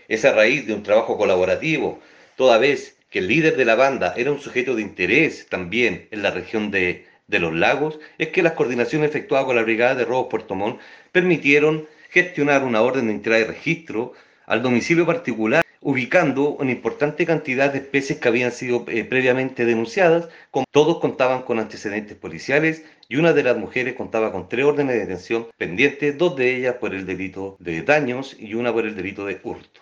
Es a raíz de un trabajo colaborativo, toda vez que el líder de la banda era un sujeto de interés también en la región de los lagos, es que las coordinaciones efectuadas con la Brigada de Robos Puerto Montt permitieron gestionar una orden de entrada y registro al domicilio particular, ubicando una importante cantidad de especies que habían sido previamente denunciadas. Todos contaban con antecedentes policiales y una de las mujeres contaba con 3 órdenes de detención pendientes, 2 de ellas por el delito de daños y una por el delito de hurto.